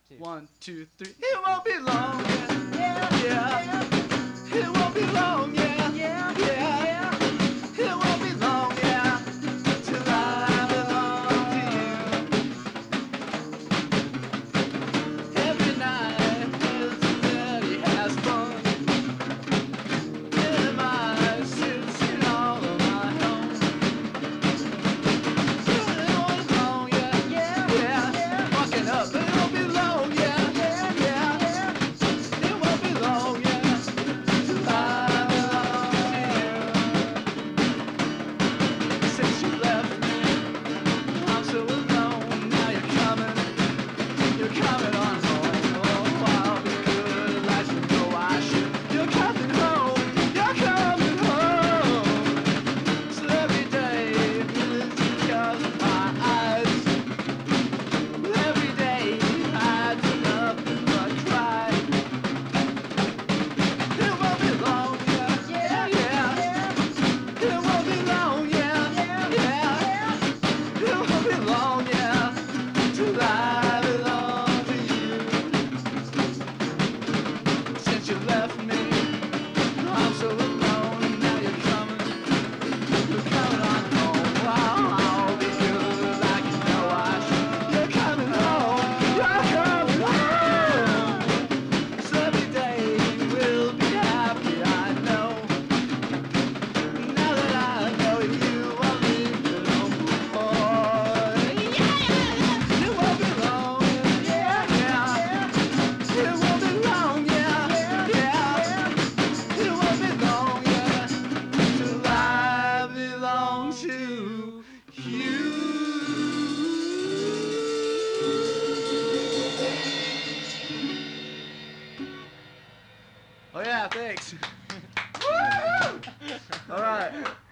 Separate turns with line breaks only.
two.
1, 2, 3. It won't be long, yeah, yeah. It won't be long, yeah, yeah, yeah. It won't be long, yeah, till I belong to you. Every night, everybody has fun. In my suits and all of my home. It won't be long, yeah, yeah, yeah. Walking up, but it won't be long, yeah, yeah, yeah. It won't be long, yeah, till I belong to you. Since you left me, I'm so alone. Now you're coming on home. Oh, I'll be good, like you know I should. You're coming home, you're coming home. So every day is because of my eyes. Every day I do nothing but cry. It won't be long, yeah, yeah, yeah. It won't be long, yeah, yeah. It won't be long, yeah, till I belong to you. Since you left me, I'm so alone. Now you're coming on home. Wow, I'll be good like you know I should. You're coming home, you're coming home. So every day will be happy, I know. Now that I know you won't leave me no more. Yeah, it won't be long, yeah, yeah. It won't be long, yeah, yeah. It won't be long, yeah, till I belong to you. Oh yeah, thanks. Woo! All right.